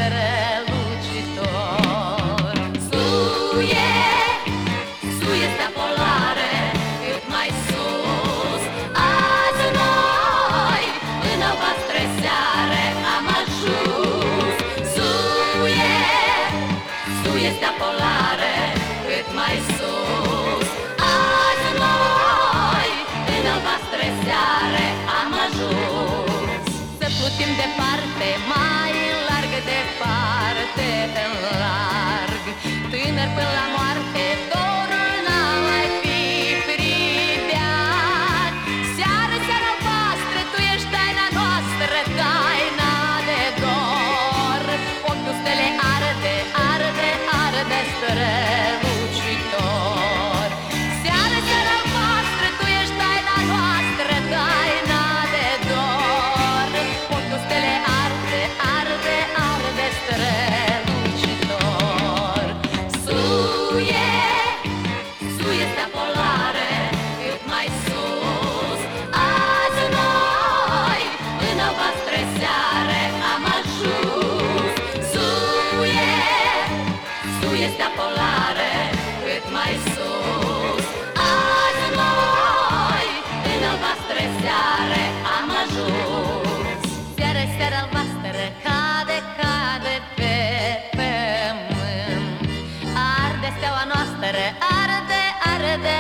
strălucitor. Suie, suie stea polare cât mai sus. Azi noi în albastră seare am ajuns. Suie, suie stea polare cât mai sus. Azi noi în albastră seare am ajuns. Să plutim departe, mai larg, departe, în larg. Tânăr până la moarte, dorul n-a mai fi pribeat. Seară, seara albastră, tu ești taina noastră, taina de dor. Ochiul stele arde, arde, arde strălucitor. Seară, seara albastră, tu ești taina noastră, taina de dor. Ochiul stele arde, arde, arde strălucitor. Suie, suie stea polare cât mai sus. Azi noi în albastră seare am ajuns. Suie, suie stea polare cât mai sus. Azi noi în albastră seare am ajuns. Seară, seară albastră cade, cade pe pământ. Arde steaua noastră, arde, arde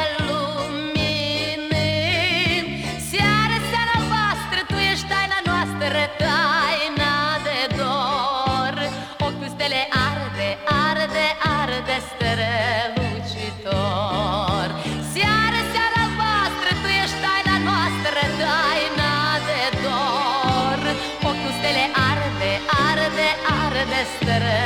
luminând. Seară, seară albastră, tu ești taina noastră, taina de dor. Ochiul stele arde, arde, arde strălucitor. Seară, seară albastră, tu ești taina noastră, taina de dor. Ochiul stele arde, arde, arde strălucitor.